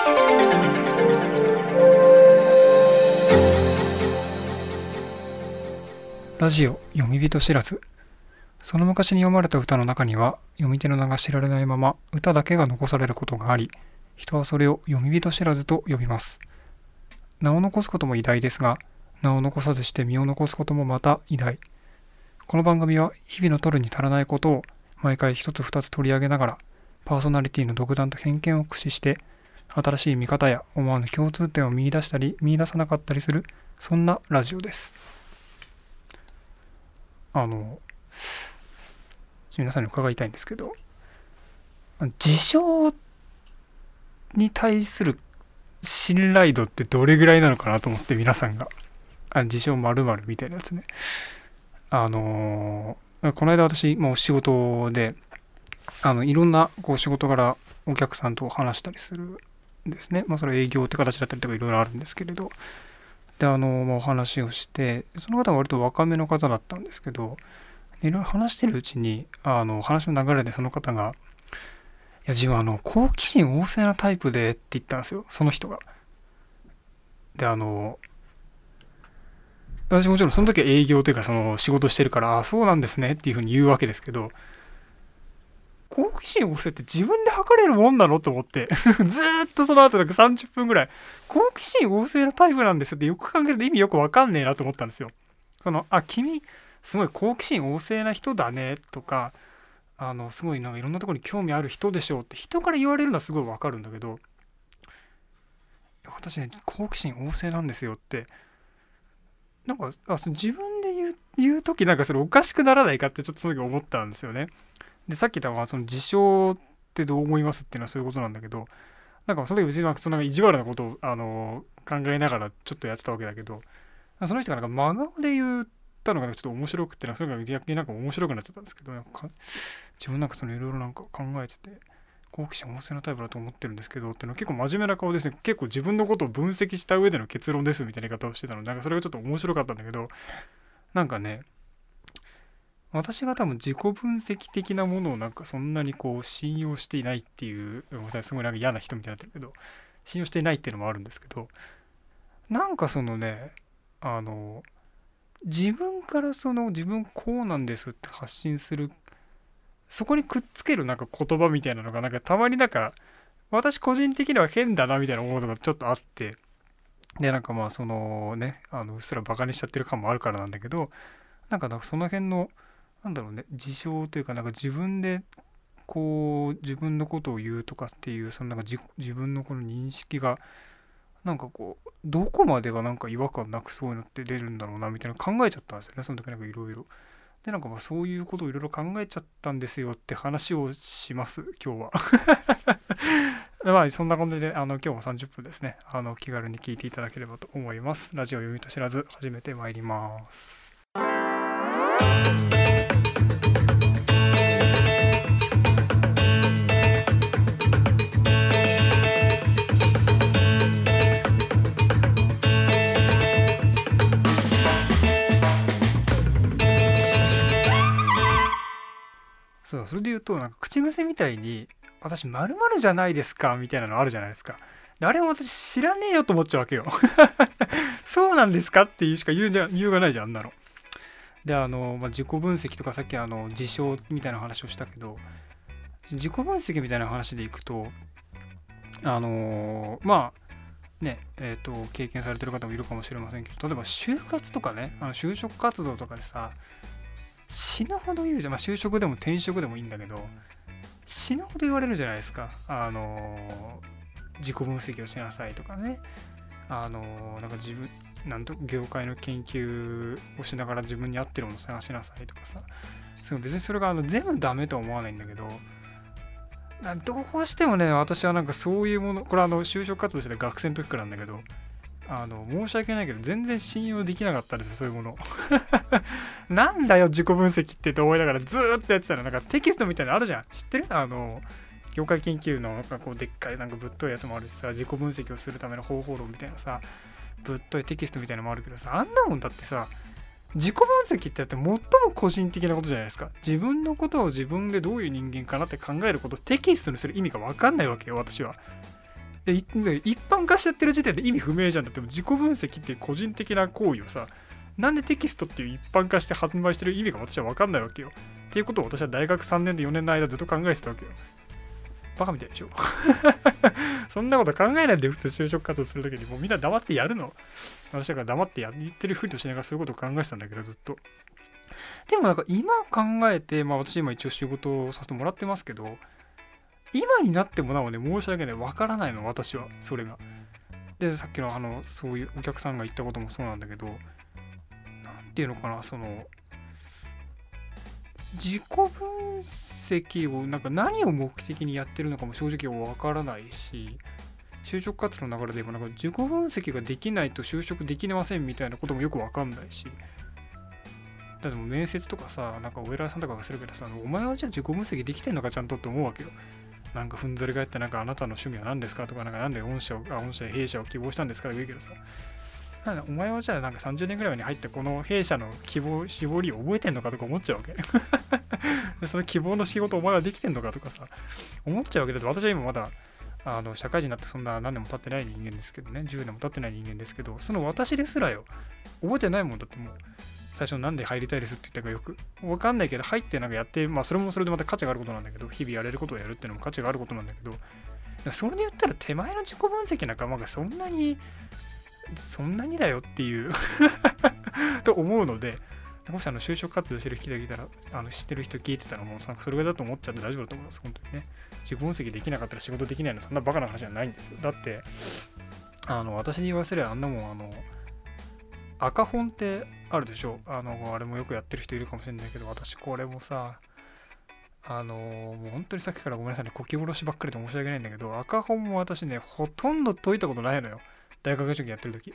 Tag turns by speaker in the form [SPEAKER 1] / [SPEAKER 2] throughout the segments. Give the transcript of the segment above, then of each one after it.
[SPEAKER 1] ラジオ読み人知らず。その昔に読まれた歌の中には読み手の名が知られないまま歌だけが残されることがあり、人はそれを読み人知らずと呼びます。名を残すことも偉大ですが、名を残さずして身を残すこともまた偉大。この番組は日々の取るに足らないことを毎回一つ二つ取り上げながら、パーソナリティの独断と偏見を駆使して新しい見方や思わぬ共通点を見出したり見出さなかったりする、そんなラジオです。皆さんに伺いたいんですけど、自称に対する信頼度ってどれぐらいなのかなと思って、皆さんが自称〇〇みたいなやつね。この間私もう仕事でいろんな仕事柄お客さんと話したりするんですね。それ営業って形だったりとかいろいろあるんですけれど、でお話をして、その方は割と若めの方だったんですけど、いろいろ話してるうちに話の流れでその方が、いや自分好奇心旺盛なタイプでって言ったんですよ、その人が。で私もちろんその時は営業というかその仕事してるから、そうなんですねっていうふうに言うわけですけど、好奇心旺盛って自分で測れるもんなのと思ってずーっとその後なんか30分ぐらい好奇心旺盛なタイプなんですってよく考えると意味よくわかんねえなと思ったんですよ。君すごい好奇心旺盛な人だねとか、すごいなんかいろんなところに興味ある人でしょうって人から言われるのはすごいわかるんだけど、私ね好奇心旺盛なんですよってなんか自分で言う時なんかそれおかしくならないかってちょっとその時思ったんですよね。でさっき言ったその自称ってどう思いますっていうのはそういうことなんだけど、なんかその時別にその意地悪なことを考えながらちょっとやってたわけだけど、その人がなんか真顔で言ったのがちょっと面白くて、それが逆になんか面白くなっちゃったんですけど、自分なんかそのいろいろなんか考えてて好奇心旺盛なタイプだと思ってるんですけどっていうのは結構真面目な顔ですね。結構自分のことを分析した上での結論ですみたいな言い方をしてたので、なんかそれがちょっと面白かったんだけど、なんかね私が多分自己分析的なものをなんかそんなに信用していないっていう、すごいなんか嫌な人みたいになってるけど、信用していないっていうのもあるんですけど、なんかそのね自分から自分こうなんですって発信する、そこにくっつけるなんか言葉みたいなのがなんかたまになんか私個人的には変だなみたいな思うのがちょっとあって、でなんかうっすらバカにしちゃってる感もあるからなんだけど、なんかその辺のなんだろうね、自称というかなんか自分で自分のことを言うとかっていうそのなんか自分のこの認識がなんかどこまでがなんか違和感なくそういうのって出るんだろうなみたいな考えちゃったんですよね、その時なんかいろいろ。でなんかそういうことをいろいろ考えちゃったんですよって話をします今日はそんな感じで今日も30分ですね気軽に聞いていただければと思います。ラジオ読みと知らず始めてまいります。それで言うとなんか口癖みたいに私〇〇じゃないですかみたいなのあるじゃないですか。であれも私知らねえよと思っちゃうわけよそうなんですかっていうしか言うがないじゃんあんなので自己分析とかさっき自称みたいな話をしたけど、自己分析みたいな話でいくと経験されてる方もいるかもしれませんけど、例えば就活とかね就職活動とかでさ死ぬほど言うじゃん。就職でも転職でもいいんだけど死ぬほど言われるじゃないですか。自己分析をしなさいとかね、なんか業界の研究をしながら自分に合ってるものを探しなさいとかさ、別にそれが全部ダメとは思わないんだけど、どうしてもね私はなんかそういうもの、これ就職活動してた学生の時からなんだけど申し訳ないけど全然信用できなかったですよ、そういうものなんだよ自己分析ってと思いながらずーっとやってたら、なんかテキストみたいなのあるじゃん、知ってる？業界研究のでっかいなんかぶっといやつもあるしさ、自己分析をするための方法論みたいなさぶっといテキストみたいなのもあるけどさ、あんなもんだってさ自己分析ってやって最も個人的なことじゃないですか。自分のことを自分でどういう人間かなって考えることをテキストにする意味が分かんないわけよ私は。 で一般化しちゃってる時点で意味不明じゃん。だっても自己分析っていう個人的な行為をさ、なんでテキストっていう一般化して発売してる意味が私は分かんないわけよ。っていうことを私は大学3年と4年の間ずっと考えてたわけよ。バカみたいでしょそんなこと考えないで普通就職活動するときにもうみんな黙ってやるの。私だから黙って言ってるふりとしながらそういうことを考えてたんだけどずっと。でもなんか今考えて、私今一応仕事をさせてもらってますけど、今になってもなおね、申し訳ない、わからないの、私は、それが。で、さっきのそういうお客さんが言ったこともそうなんだけど、なんていうのかな、自己分析を、なんか何を目的にやってるのかも正直わからないし、就職活動の流れで言えば、なんか自己分析ができないと就職できませんみたいなこともよくわかんないし、だってもう面接とかさ、なんかお偉いさんとかがするけどさ、お前はじゃあ自己分析できてんのかちゃんとって思うわけよ。なんかふんぞり返ってなんかあなたの趣味は何ですかとか、なんで御社弊社を希望したんですかとか言うけどさ、なんだお前はじゃあなんか30年ぐらい前に入ったこの弊社の絞りを覚えてんのかとか思っちゃうわけでその希望の仕事お前はできてんのかとかさ思っちゃうわけだって。私は今まだ社会人になってそんな何年も経ってない人間ですけどね、10年も経ってない人間ですけど、その私ですらよ覚えてないもんだって。もう最初なんで入りたいですって言ったかよくわかんないけど、入ってなんかやって、それもそれでまた価値があることなんだけど、日々やれることをやるっていうのも価値があることなんだけど、それで言ったら手前の自己分析なんかそんなにだよっていうと思うので、もし就職活動してる人がいたら、知ってる人聞いてたらもうそれぐらいだと思っちゃって大丈夫だと思います。本当にね。自己分析できなかったら仕事できないのそんなバカな話じゃないんですよ。だって私に言わせればあんなもん赤本ってあるでしょ。あれもよくやってる人いるかもしれないけど、私これもさ、もう本当にさっきからごめんなさいね、こき下ろしばっかりで申し訳ないんだけど、赤本も私ね、ほとんど解いたことないのよ。大学受験やってる時。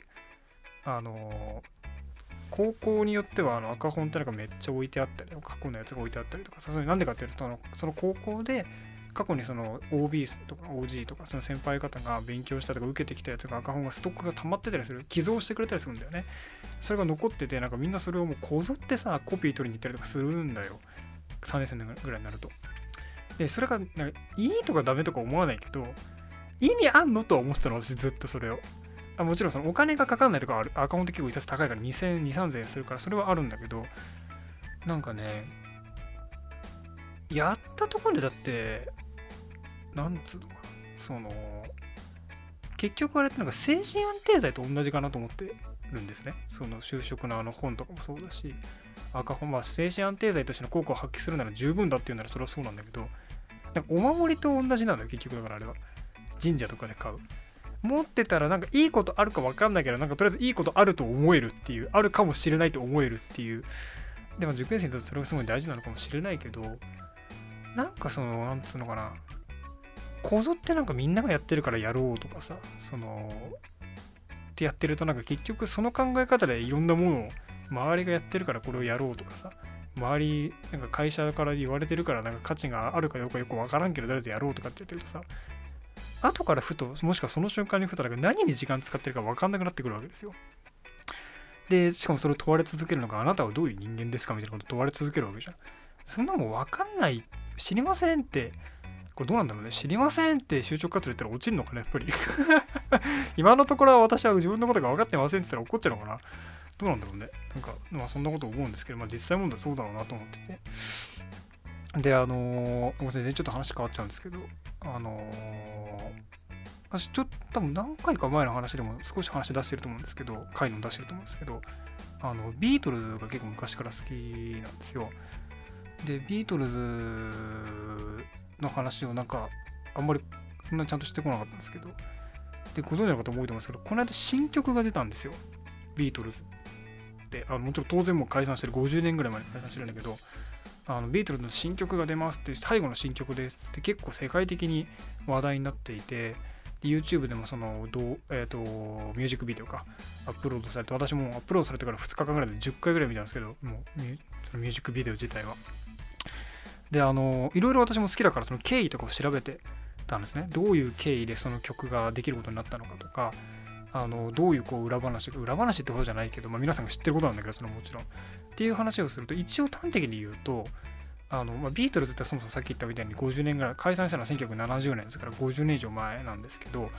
[SPEAKER 1] 高校によっては赤本ってなんかめっちゃ置いてあったり、過去のやつが置いてあったりとかさ、それなんでかっていうと、その高校で過去にその OB とか OG とかその先輩方が勉強したとか受けてきたやつが赤本がストックが溜まってたりする、寄贈してくれたりするんだよね。それが残ってて、なんかみんなそれをもうこぞってさコピー取りに行ったりとかするんだよ、3年生ぐらいになると。でそれがなんかいいとかダメとか思わないけど、意味あんのとは思ってたの、私ずっとそれを。もちろんそのお金がかかんないとかある、赤本って結構一冊高いから2000、3000円するからそれはあるんだけど、なんかね、やったところでだってなんつうのかな、結局あれってなんか精神安定剤と同じかなと思ってるんですね。その就職の本とかもそうだし、赤本精神安定剤としての効果を発揮するなら十分だっていうならそれはそうなんだけど、なんかお守りと同じなのよ結局。だからあれは神社とかで買う、持ってたらなんかいいことあるか分かんないけど、なんかとりあえずいいことあると思えるっていう、あるかもしれないと思えるっていう。でも受験生にとってそれがすごい大事なのかもしれないけど、なんかなんつうのかな、こぞってなんかみんながやってるからやろうとかさ、ってやってるとなんか結局その考え方でいろんなものを周りがやってるからこれをやろうとかさ、周りなんか会社から言われてるからなんか価値があるかどうかよく分からんけど誰でやろうとかって言ってるとさ、後からふと、もしくはその瞬間にふと何に時間使ってるか分かんなくなってくるわけですよ。でしかもそれを問われ続けるのが、あなたはどういう人間ですかみたいなことを問われ続けるわけじゃん。そんなもん分かんない、知りませんって、これどうなんだろうね、知りませんって就職活動言ったら落ちるのかなやっぱり今のところは私は自分のことが分かってませんって言ったら怒っちゃうのかな、どうなんだろうね。なんかそんなこと思うんですけど、実際問題そうだろうなと思ってて。でごめんなさい、ちょっと話変わっちゃうんですけど、私ちょっと多分何回か前の話でも少し話出してると思うんですけど、回の出してると思うんですけど、ビートルズが結構昔から好きなんですよ。でビートルズの話をなんかあんまりそんなにちゃんとしてこなかったんですけど、でご存知の方も多いと思うんですけど、この間新曲が出たんですよ、ビートルズで。もちろん当然もう解散してる、50年ぐらい前に解散してるんだけど、ビートルズの新曲が出ますって、最後の新曲ですって結構世界的に話題になっていて、YouTube でもミュージックビデオがアップロードされて、私もアップロードされてから2日間ぐらいで10回ぐらい見たんですけど、もうそのミュージックビデオ自体は。でいろいろ私も好きだからその経緯とかを調べてたんですね。どういう経緯でその曲ができることになったのかとか、どういう裏話ってことじゃないけど、皆さんが知ってることなんだけど、そのもちろんっていう話をすると、一応端的に言うとビートルズってそもそもさっき言ったみたいに50年ぐらい、解散したのは1970年ですから50年以上前なんですけど、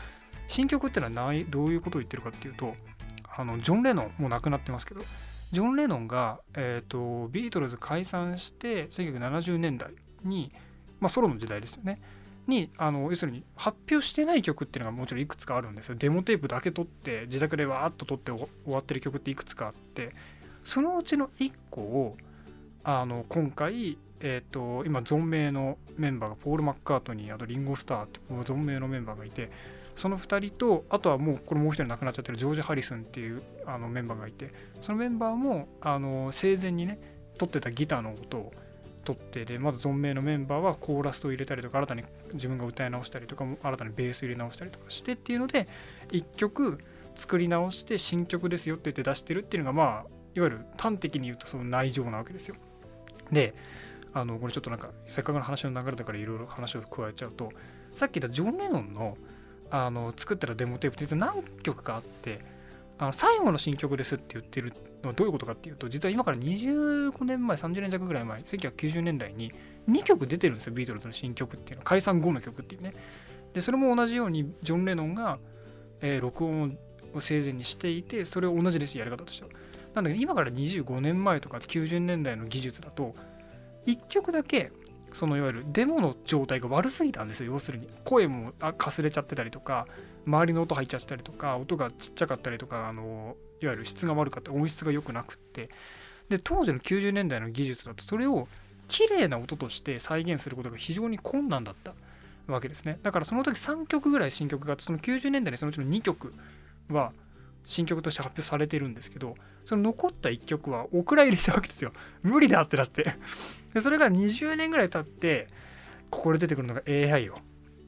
[SPEAKER 1] 新曲ってのはどういうことを言ってるかっていうと、ジョン・レノンもう亡くなってますけど、ジョン・レノンが、ビートルズ解散して1970年代に、ソロの時代ですよねに要するに発表してない曲っていうのがもちろんいくつかあるんですよ。デモテープだけ撮って自宅でわーっと撮って終わってる曲っていくつかあって、そのうちの1個を今回、今存命のメンバーがポール・マッカートニー、あとリンゴ・スターって存命のメンバーがいて、その2人と、あとはもうこれもう一人亡くなっちゃってるジョージ・ハリスンっていうメンバーがいて、そのメンバーも生前にね撮ってたギターの音を撮って、でまず存命のメンバーはコーラスを入れたりとか、新たに自分が歌い直したりとか、新たにベース入れ直したりとかしてっていうので1曲作り直して新曲ですよって言って出してるっていうのが、いわゆる端的に言うとその内情なわけですよ。でこれちょっとなんかせっかくの話の流れだからいろいろ話を加えちゃうと、さっき言ったジョン・レノンの作ったらデモテープって実は何曲かあって、最後の新曲ですって言ってるのはどういうことかっていうと、実は今から25年前30年弱ぐらい前、1990年代に2曲出てるんですよ、ビートルズの新曲っていうのは、解散後の曲っていうね。でそれも同じようにジョン・レノンが、録音を生前にしていて、それを同じです、やり方としては。なんだけど今から25年前とか90年代の技術だと1曲だけそのいわゆるデモの状態が悪すぎたんですよ。要するに声もかすれちゃってたりとか、周りの音入っちゃったりとか、音がちっちゃかったりとか、いわゆる質が悪かった、音質が良くなくって、で当時の90年代の技術だとそれを綺麗な音として再現することが非常に困難だったわけですね。だからその時3曲ぐらい新曲があって、その90年代にそのうちの2曲は新曲として発表されてるんですけど、その残った1曲はお蔵入りしたわけですよ。無理だってなってでそれが20年ぐらい経ってここで出てくるのが AI よ。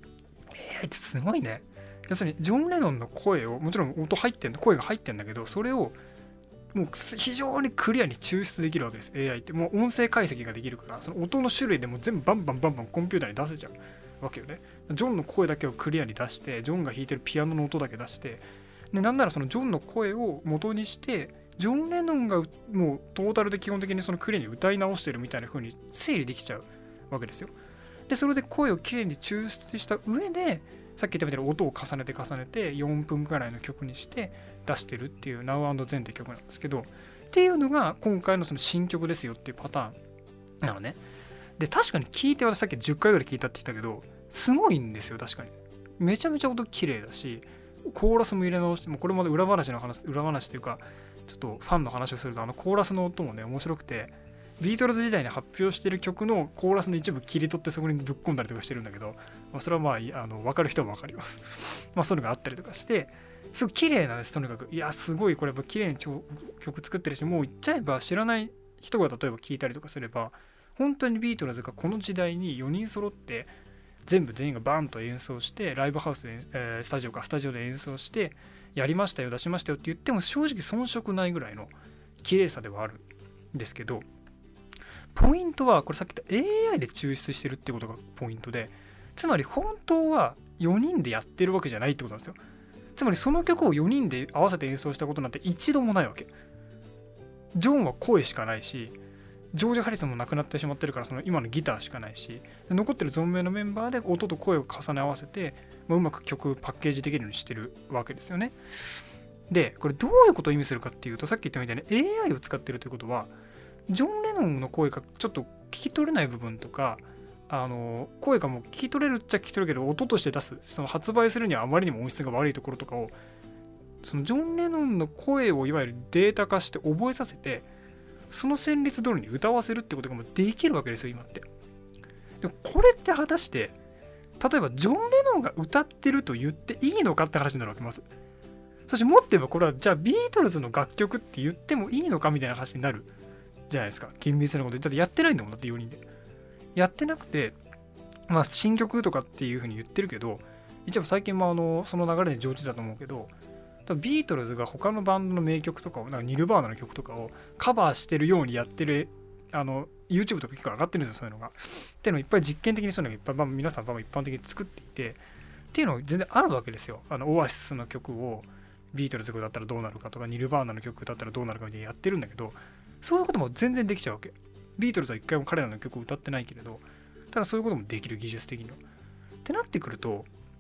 [SPEAKER 1] AI ってすごいね。要するにジョン・レノンの声を、もちろん音入ってんの、声が入ってんだけど、それをもう非常にクリアに抽出できるわけです。 AI ってもう音声解析ができるから、その音の種類でも全部バンバンコンピューターに出せちゃうわけよね。ジョンの声だけをクリアに出して、ジョンが弾いてるピアノの音だけ出して、でなんならそのジョンの声を元にしてジョン・レノンがもうトータルで基本的にそのクリアに歌い直してるみたいな風に整理できちゃうわけですよ。でそれで声をきれいに抽出した上で、さっき言ったみたいに音を重ねて4分くらいの曲にして出してるっていう Now and Then って曲なんですけど、っていうのが今回のその新曲ですよっていうパターンなのね。で確かに聞いて、私さっき10回ぐらい聞いたって言ったけど、すごいんですよ。確かにめちゃめちゃ音綺麗だし、コーラスも入れ直して、もうこれまで裏話というかちょっとファンの話をすると、コーラスの音もね面白くて、ビートルズ時代に発表してる曲のコーラスの一部切り取ってそこにぶっ込んだりとかしてるんだけど、それは分かる人は分かりますそういうのがあったりとかして、すごい綺麗なんです。とにかくいやすごいこれやっぱ綺麗に曲作ってるし、もう言っちゃえば知らない人が例えば聞いたりとかすれば、本当にビートルズがこの時代に4人揃って全員がバーンと演奏して、ライブハウスで、スタジオで演奏してやりましたよ、出しましたよって言っても正直遜色ないぐらいの綺麗さではあるんですけど、ポイントはこれさっき言った AI で抽出してるってことがポイントで、つまり本当は4人でやってるわけじゃないってことなんですよ。つまりその曲を4人で合わせて演奏したことなんて一度もないわけ。ジョンは声しかないし、ジョージ・ハリソンも亡くなってしまってるから、その今のギターしかないし、残ってる存命のメンバーで音と声を重ね合わせて、うまく曲パッケージできるようにしてるわけですよね。でこれどういうことを意味するかっていうと、さっき言ったみたいに AI を使ってるということは、ジョン・レノンの声がちょっと聞き取れない部分とか、声がもう聞き取れるっちゃ聞き取れるけど、音として出す、その発売するにはあまりにも音質が悪いところとかを、そのジョン・レノンの声をいわゆるデータ化して覚えさせて、その旋律通りに歌わせるってことがもうできるわけですよ今って。でもこれって果たして例えばジョン・レノンが歌ってると言っていいのかって話になるわけです。そしてもっと言えばこれはじゃあビートルズの楽曲って言ってもいいのかみたいな話になるじゃないですか。厳密なこと言ったらやってないんだもん、だって4人でやってなくて、新曲とかっていう風に言ってるけど、一応最近もその流れで上手だと思うけど、ビートルズが他のバンドの名曲とかを、なんかニルバーナの曲とかをカバーしてるようにやってるYouTube とか結構上がってるんですよ、そういうのが。っていうのをいっぱい実験的にそういうのがいっぱい、皆さん一般的に作っていてっていうのが全然あるわけですよ。オアシスの曲をビートルズが歌ったらどうなるかとか、ニルバーナの曲歌ったらどうなるかみたいにやってるんだけど、そういうことも全然できちゃうわけ。ビートルズは一回も彼らの曲を歌ってないけれど、ただそういうこともできる、技術的には。ってなってくると、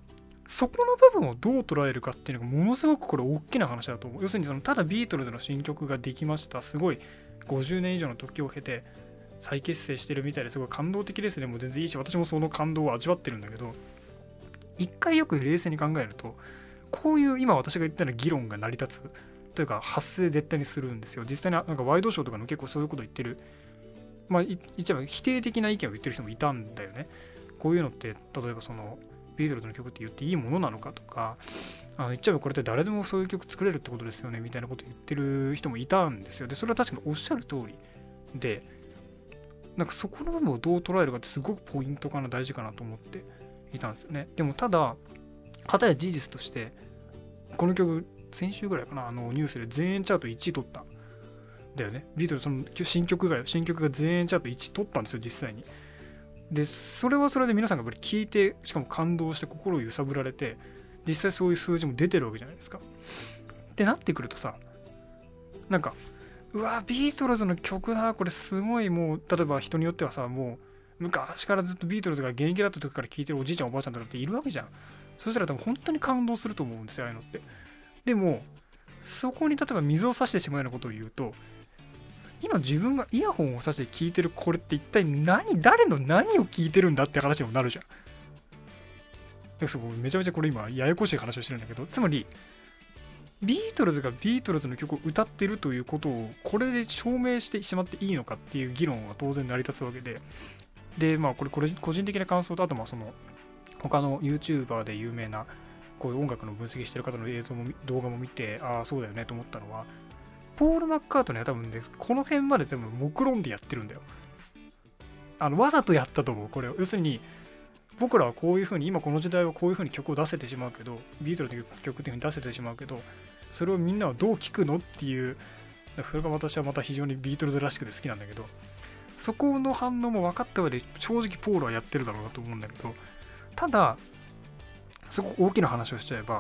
[SPEAKER 1] そこの部分をどう捉えるかっていうのがものすごくこれ大きな話だと思う。要するにただビートルズの新曲ができました、すごい50年以上の時を経て再結成してるみたいですごい感動的ですね、もう全然いいし、私もその感動を味わってるんだけど、一回よく冷静に考えると、こういう今私が言ったような議論が成り立つというか発生絶対にするんですよ。実際になんかワイドショーとかの結構そういうこと言ってる、言っちゃえば否定的な意見を言ってる人もいたんだよね。こういうのって例えばそのビートルズの曲って言っていいものなのかとか、言っちゃえばこれって誰でもそういう曲作れるってことですよねみたいなこと言ってる人もいたんですよ。でそれは確かにおっしゃる通りで、なんかそこの部分をどう捉えるかってすごくポイントかな、大事かなと思っていたんですよね。でもただ片や事実としてこの曲先週ぐらいかな、ニュースで全英チャート1位取ったんだよね。ビートルズその新曲が全英チャート1位取ったんですよ実際に。でそれはそれで皆さんがやっぱり聞いて、しかも感動して心を揺さぶられて、実際そういう数字も出てるわけじゃないですか。ってなってくるとさ、なんかうわビートルズの曲だこれすごい、もう例えば人によってはさ、もう昔からずっとビートルズが現役だった時から聴いてるおじいちゃんおばあちゃんとかっているわけじゃん。そしたら多分本当に感動すると思うんですよ、ああいうのって。でもそこに例えば水を差してしまうようなことを言うと、今自分がイヤホンをさして聞いてるこれって一体誰の何を聞いてるんだって話にもなるじゃん。でそこめちゃめちゃこれ今ややこしい話をしてるんだけど、つまりビートルズがビートルズの曲を歌ってるということをこれで証明してしまっていいのかっていう議論は当然成り立つわけで、でこれ個人的な感想と、あとその他の YouTuber で有名なこういう音楽の分析してる方の映像も動画も見て、ああそうだよねと思ったのは、ポール・マッカートニーは多分ね、この辺まで全部目論んでやってるんだよ。わざとやったと思う、これを。要するに、僕らはこういう風に、今この時代はこういう風に曲を出せてしまうけど、ビートルズの曲っていう風に出せてしまうけど、それをみんなはどう聴くのっていう、それが私はまた非常にビートルズらしくて好きなんだけど、そこの反応も分かった上で、正直ポールはやってるだろうなと思うんだけど、ただ、すごく大きな話をしちゃえば、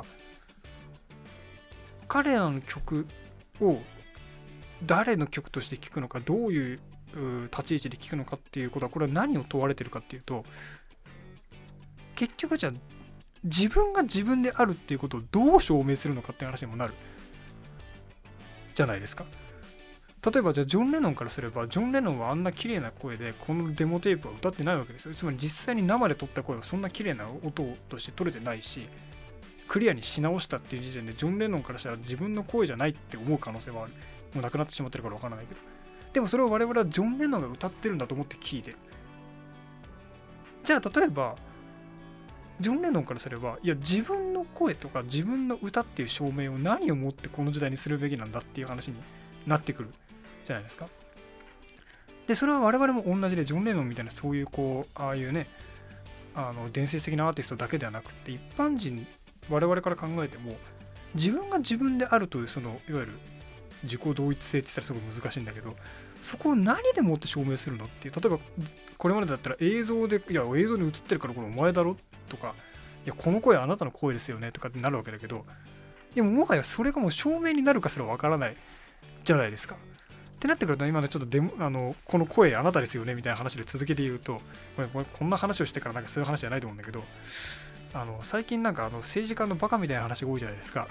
[SPEAKER 1] 彼らの曲を誰の曲として聴くのか、どういう立ち位置で聴くのかっていうことは、これは何を問われてるかっていうと、結局じゃあ自分が自分であるっていうことをどう証明するのかって話にもなるじゃないですか。例えばじゃあジョン・レノンからすれば、ジョン・レノンはあんな綺麗な声でこのデモテープは歌ってないわけですよ。つまり実際に生で撮った声はそんな綺麗な音として取れてないし、クリアにし直したっていう時点でジョン・レノンからしたら自分の声じゃないって思う可能性はある。もうなくなってしまってるから分からないけど、でもそれを我々はジョン・レノンが歌ってるんだと思って聞いてる。じゃあ例えばジョン・レノンからすれば、いや自分の声とか自分の歌っていう証明を何をもってこの時代にするべきなんだっていう話になってくるじゃないですか。でそれは我々も同じで、ジョン・レノンみたいなそういうああいうね、伝説的なアーティストだけではなくて、一般人我々から考えても自分が自分であるという、そのいわゆる自己同一性って言ったらすごい難しいんだけど、そこを何でもって証明するのっていう。例えばこれまでだったら映像で、いや映像に映ってるからこれお前だろとか、いやこの声あなたの声ですよねとかってなるわけだけど、でももはやそれがもう証明になるかすらわからないじゃないですか。ってなってくると、今のちょっとこの声あなたですよねみたいな話で続けて言うと、こんな話をしてからなんかそういう話じゃないと思うんだけど、最近なんか政治家のバカみたいな話が多いじゃないですか。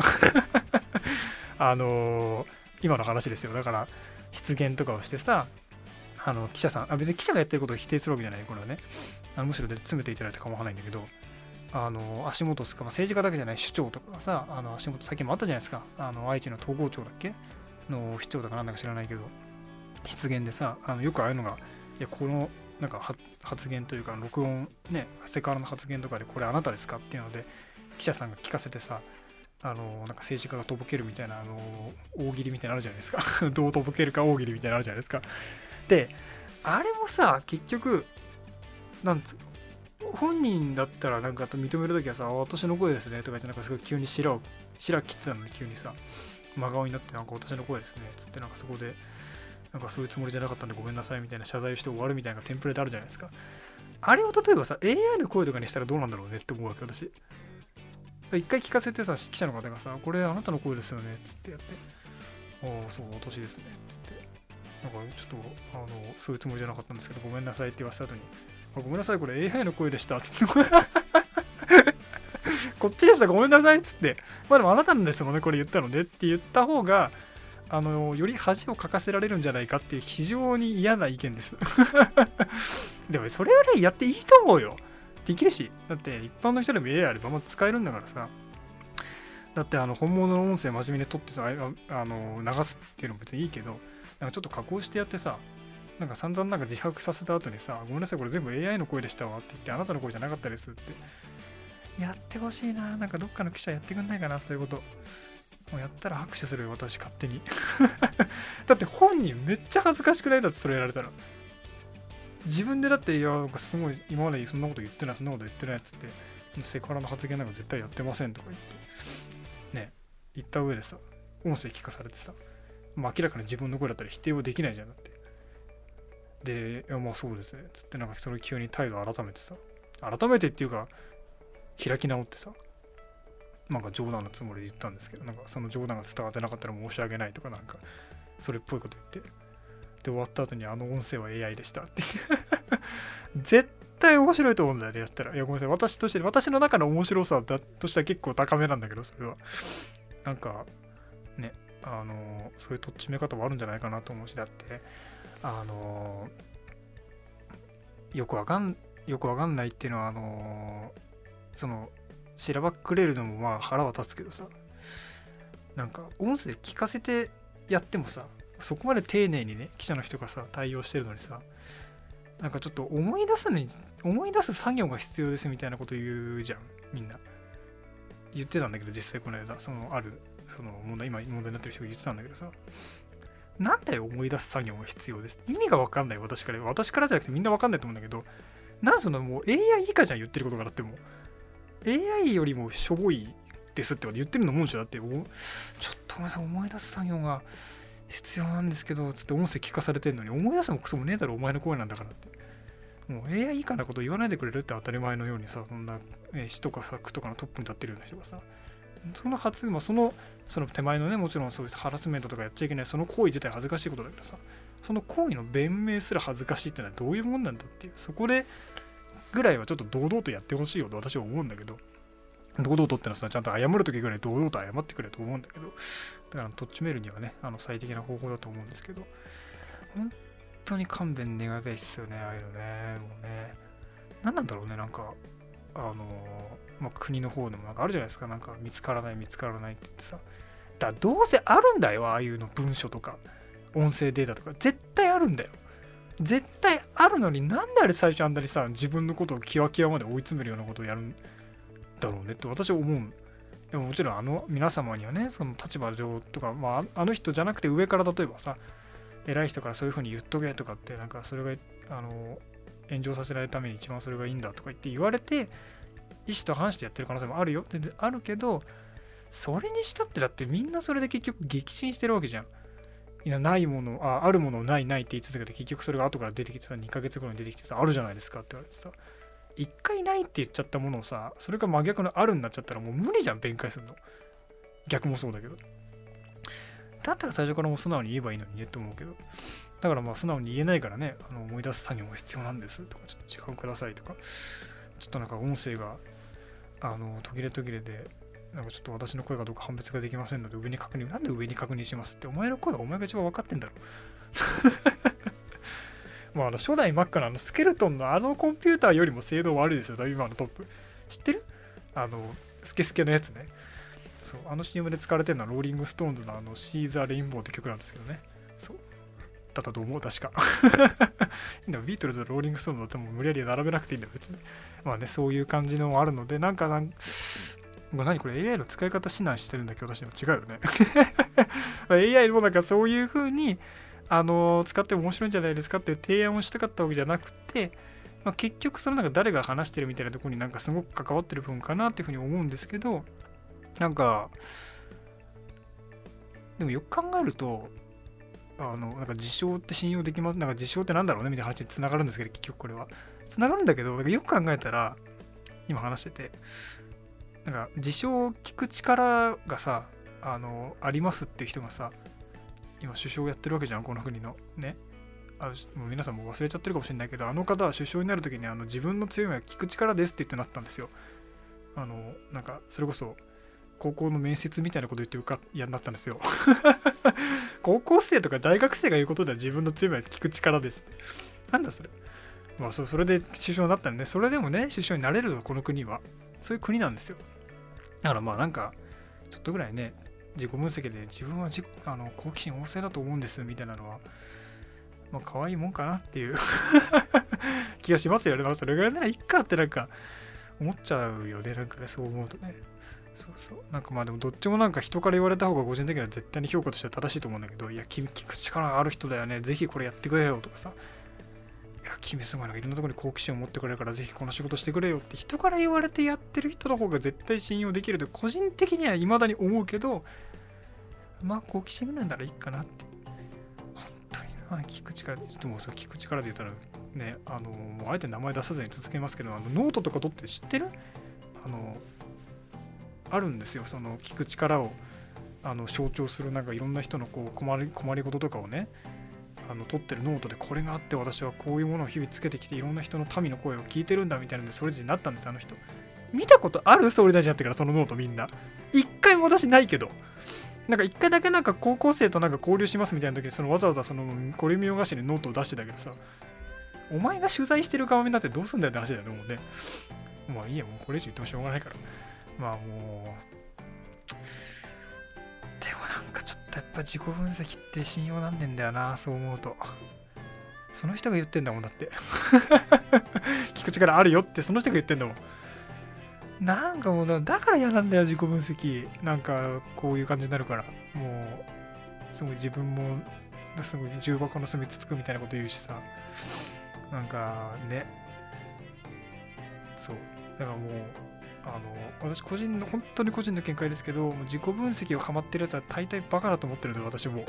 [SPEAKER 1] 今の話ですよ。だから失言とかをしてさ、記者さん、別に記者がやってることを否定するわけじゃない、これはね。むしろで詰めていただいて構わないんだけど、足元ですか、政治家だけじゃない首長とかがさ、足元、さっきもあったじゃないですか、愛知の東郷町だっけの市長だかなんだか知らないけど、失言でさ、よくああいうのが、いやこのなんか発言というか、録音ね、セクハラの発言とかで、これあなたですかっていうので、記者さんが聞かせてさ、なんか政治家がとぼけるみたいな、大喜利みたいなのあるじゃないですか。どうとぼけるか大喜利みたいなのあるじゃないですか。で、あれもさ、結局、本人だったらなんか認めるときはさ、私の声ですねとか言って、なんかすごい急に白切ってたのに急にさ、真顔になって、なんか私の声ですねつって、なんかそこで、なんかそういうつもりじゃなかったんでごめんなさいみたいな謝罪をして終わるみたいなテンプレであるじゃないですか。あれを例えばさ、AI の声とかにしたらどうなんだろうねって思うわけ、私。一回聞かせてさ、記者の方がさ、これあなたの声ですよねつってやって、ああ、そう、私ですねつって、なんかちょっと、そういうつもりじゃなかったんですけど、ごめんなさいって言わせた後に、ごめんなさい、これ AI の声でしたつって、ここっちでした、ごめんなさいっつって、まあでもあなたなんですもんねこれ言ったのでって言った方がより恥をかかせられるんじゃないかっていう非常に嫌な意見ですでもそれはねやっていいと思うよ。できるし、だって一般の人でも AI あれば使えるんだからさ。だって本物の音声真面目に撮ってさ流すっていうのも別にいいけど、なんかちょっと加工してやってさ、なんか散々なんか自白させた後にさ、ごめんなさいこれ全部 AI の声でしたわって言って、あなたの声じゃなかったですってやってほしいな。なんかどっかの記者やってくんないかな、そういうこと。もうやったら拍手するよ私勝手にだって本人めっちゃ恥ずかしくない？だってそれやられたら。自分でだって、いやすごい今までそんなこと言ってない、そんなこと言ってないっつって、セクハラの発言なんか絶対やってませんとか言ってね、言った上でさ、音声聞かされてさ、まあ、明らかに自分の声だったら否定はできないじゃんだって。で、いやまあそうですねつって、なんかそれ急に態度改めてさ、改めてっていうか開き直ってさ、なんか冗談のつもりで言ったんですけど、なんかその冗談が伝わってなかったら申し訳ないとか、なんかそれっぽいこと言って、で終わった後に音声は AI でしたって絶対面白いと思うんだよね、やったら。いやごめんなさい、私の中の面白さだとしては結構高めなんだけど、それはなんかね、そういうとっちめ方もあるんじゃないかなと思うし、だってよくわかんないっていうのはそのしらばっくれるのもまあ腹は立つけどさ、なんか音声聞かせてやってもさ、そこまで丁寧にね記者の人がさ対応してるのにさ、なんかちょっと思い出す作業が必要ですみたいなこと言うじゃん、みんな言ってたんだけど、実際この間その問題になってる人が言ってたんだけどさ、なんだよ思い出す作業が必要です、意味が分かんない。私からじゃなくてみんな分かんないと思うんだけど、なんそのもう AI 以下じゃん言ってることが。だってもう AI よりもしょぼいですって言ってるのもんじゃん。だってちょっと思い出す作業が必要なんですけどつって音声聞かされてんのに、思い出すもクソもねえだろお前の声なんだからって、もう AI 以下なこと言わないでくれるって当たり前のようにさ、そんな、詩とかさ句とかのトップに立ってるような人がさ、その発言、その手前のね、もちろんそういうハラスメントとかやっちゃいけない、その行為自体恥ずかしいことだけどさ、その行為の弁明すら恥ずかしいってのはどういうもんなんだっていう、そこでぐらいはちょっと堂々とやってほしいよと私は思うんだけど、堂々とってのはちゃんと謝るときぐらい堂々と謝ってくれと思うんだけど、だからトッチメールにはね、最適な方法だと思うんですけど、本当に勘弁願いたいっすよね、ああいうのね。もうね、何なんだろうね、なんか国の方でもなんかあるじゃないですか、なんか見つからないって言ってさ、だからどうせあるんだよ、ああいうの文書とか音声データとか絶対あるんだよ、絶対あるのに、なんであれ最初あんなにさ自分のことをキワキワまで追い詰めるようなことをやるんだろうねって私は思う。でももちろん皆様にはね、その立場上とか、あの人じゃなくて上から例えばさ、偉い人からそういう風に言っとけとかって、なんかそれが炎上させられるために一番それがいいんだとか言って言われて、意思と反してやってる可能性もあるよ、全然あるけど、それにしたってだってみんなそれで結局激震してるわけじゃん。いやないもの、あるものないって言い続けて、結局それが後から出てきてさ、2ヶ月後に出てきてさ、あるじゃないですかって言われてさ、一回ないって言っちゃったものをさ、それが真逆のあるになっちゃったらもう無理じゃん、弁解するの。逆もそうだけど。だったら最初からもう素直に言えばいいのにねって思うけど、だから素直に言えないからね、思い出す作業が必要なんですとか、ちょっと時間くださいとか、ちょっとなんか音声が途切れで、なんかちょっと私の声がどうか判別ができませんので上に確認、なんで上に確認しますって、お前の声はお前が一番分かってんだろ初代 Mac のスケルトンのコンピューターよりも精度悪いですよ、だいぶ今のトップ。知ってる？スケスケのやつね。そう、CM で使われてるのはローリングストーンズのシーザーレインボーって曲なんですけどね。そうだったと思う、確か。でもビートルズとローリングストーンズだっても無理やり並べなくていいんだよ、別に。そういう感じのもあるので、何これ AI の使い方指南してるんだけど、私も違うよね。AI もなんかそういう風に、使って面白いんじゃないですかっていう提案をしたかったわけじゃなくて、結局そのなんか誰が話してるみたいなところになんかすごく関わってる部分かなっていうふうに思うんですけど、なんかでもよく考えるとなんか事象って信用できます、なんか事象ってなんだろうねみたいな話につながるんですけど、結局これはつながるんだけど、よく考えたら今話してて、なんか事象を聞く力がさありますっていう人がさ、今首相をやってるわけじゃん、この国のね。もう皆さんも忘れちゃってるかもしれないけど、方は首相になるときに自分の強みは聞く力ですって言ってなったんですよ。 なんかそれこそ高校の面接みたいなこと言って嫌になったんですよ高校生とか大学生が言うことでは自分の強みは聞く力です。なんだそれ。まあそれで首相になったんで、それでもね首相になれるのこの国はそういう国なんですよ。だからまあなんかちょっとぐらいね自己分析で自分は好奇心旺盛だと思うんですみたいなのはまあ可愛いもんかなっていう気がしますよね。まあそれぐらいならいっかってなんか思っちゃうよね。なんかねそう思うとね。そうなんかまあでもどっちもなんか人から言われた方が個人的には絶対に評価としては正しいと思うんだけど、いや君聞く力がある人だよね、ぜひこれやってくれよとかさ、いや君すごいなんかいろんなところに好奇心を持ってくれるからぜひこの仕事してくれよって人から言われてやってる人の方が絶対信用できると個人的には未だに思うけど、まあ好奇心ぐらいならいいかなって。本当にな、聞く力でも聞く力で言ったらね、もうあえて名前出さずに続けますけど、ノートとか取って知ってる？あるんですよ、その聞く力を象徴するなんかいろんな人のこう困りごととかをね取ってるノートで、これがあって私はこういうものを日々つけてきていろんな人の民の声を聞いてるんだみたいなので総理大臣になったんです。あの人見たことある？総理大臣になってからそのノートみんな一回も私ないけど、なんか一回だけなんか高校生となんか交流しますみたいな時にそのわざわざそのこれ見よがしにノートを出してたけどさ、お前が取材してる側になってどうすんだよって話だよね。もうね、まあいいや、もうこれ以上言ってもしょうがないから、まあもうでもなんかちょっとやっぱ自己分析って信用なんねんだよな、そう思うと。その人が言ってんだもんだって聞く力あるよってその人が言ってんだもん。なんかもうだから嫌なんだよ自己分析。なんかこういう感じになるから、もうすごい自分もすごい重箱の隅つつくみたいなこと言うしさ、なんかね、そうだからもう私本当に個人の見解ですけど、自己分析をハマってるやつは大体バカだと思ってるんで、私も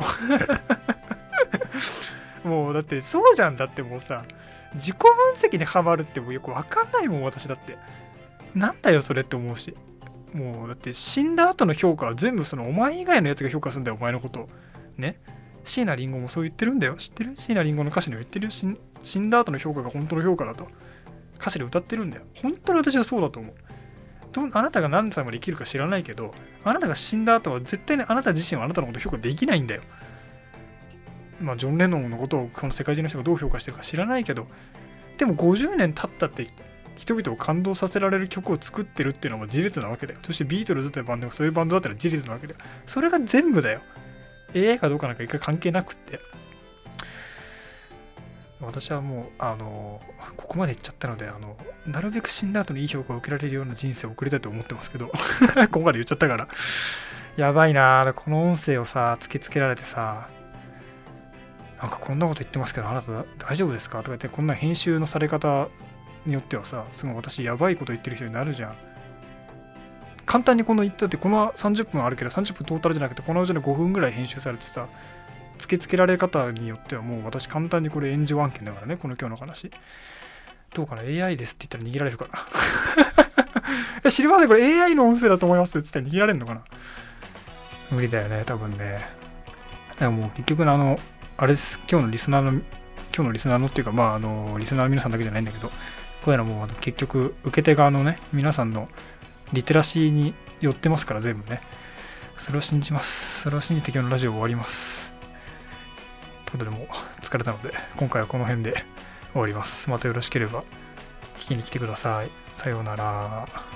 [SPEAKER 1] もうだってそうじゃん。だってもうさ、自己分析にハマるってもうよくわかんないもん私だって。なんだよそれって思うし、もうだって死んだ後の評価は全部そのお前以外のやつが評価するんだよ、お前のことね。椎名林檎もそう言ってるんだよ、知ってる？椎名林檎の歌詞には言ってるよ。死んだ後の評価が本当の評価だと歌詞で歌ってるんだよ。本当に私はそうだと思う。あなたが何歳まで生きるか知らないけど、あなたが死んだ後は絶対にあなた自身はあなたのことを評価できないんだよ。まあジョン・レノンのことをこの世界中の人がどう評価してるか知らないけど、でも50年経ったって人々を感動させられる曲を作ってるっていうのも事実なわけだよ。そしてビートルズというバンドがそういうバンドだったら事実なわけだよ。それが全部だよ。AI かどうかなんか一回関係なくって、私はもうここまで行っちゃったのでなるべく死んだ後にいい評価を受けられるような人生を送りたいと思ってますけどここまで言っちゃったからやばいな。この音声をさ突きつけられてさ、なんかこんなこと言ってますけどあなた大丈夫ですかとか言って、こんな編集のされ方によってはさ、すごい私やばいこと言ってる人になるじゃん。簡単にこの言ったって、この30分あるけど30分トータルじゃなくてこのうちの5分ぐらい編集されてさ、突きつけられ方によってはもう私簡単にこれ炎上案件だからね。この今日の話どうかな、 AI ですって言ったら逃げられるかな知りません、これ AI の音声だと思いますって言ったら逃げられるのかな。無理だよね多分ね。だからもう結局あれです、今日のリスナーのっていうか、まあリスナーの皆さんだけじゃないんだけど、こういうのも結局受け手側のね皆さんのリテラシーに寄ってますから全部ね。それを信じます。それを信じて今日のラジオ終わります。ということでもう疲れたので今回はこの辺で終わります。またよろしければ聞きに来てください。さようなら。